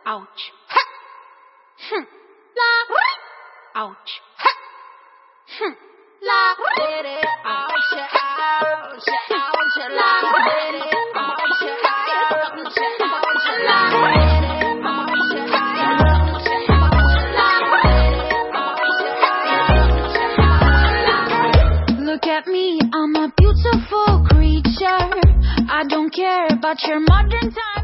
Ouch. Ha. La. Ouch. Ha. La. Ouch. Ouch. Ouch. La. Ouch. Ouch. Look at me, I'm a beautiful creature. I don't care about your modern time.